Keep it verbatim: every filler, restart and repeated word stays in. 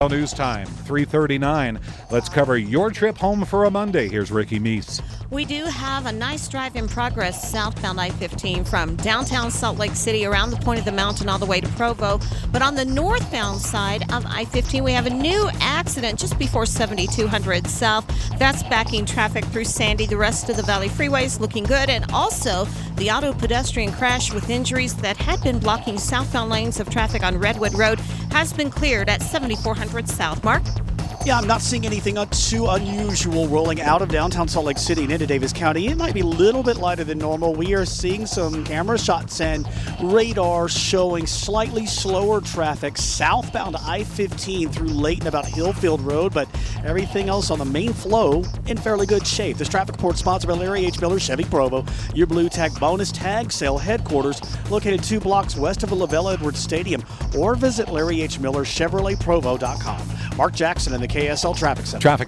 News time, three thirty-nine. Let's cover your trip home for a Monday. Here's Ricky Meese. We do have a nice drive in progress southbound I fifteen from downtown Salt Lake City around the point of the mountain all the way to Provo. But on the northbound side of I fifteen, we have a new accident just before seventy-two hundred south. That's backing traffic through Sandy. The rest of the Valley Freeway is looking good. And also, the auto pedestrian crash with injuries that had been blocking southbound lanes of traffic on Redwood Road has been cleared at seventy-four hundred south. Mark? Yeah, I'm not seeing anything too unusual rolling out of downtown Salt Lake City and into Davis County. It might be a little bit lighter than normal. We are seeing some camera shots and radar showing slightly slower traffic southbound I fifteen through Layton about Hillfield Road, but everything else on the main flow in fairly good shape. This traffic report sponsored by Larry H. Miller Chevy Provo, your Blue Tag bonus tag sale headquarters located two blocks west of the LaVell Edwards Stadium, or visit Larry H. Miller Chevrolet Provo dot com. Mark Jackson in the K S L Traffic Center. Traffic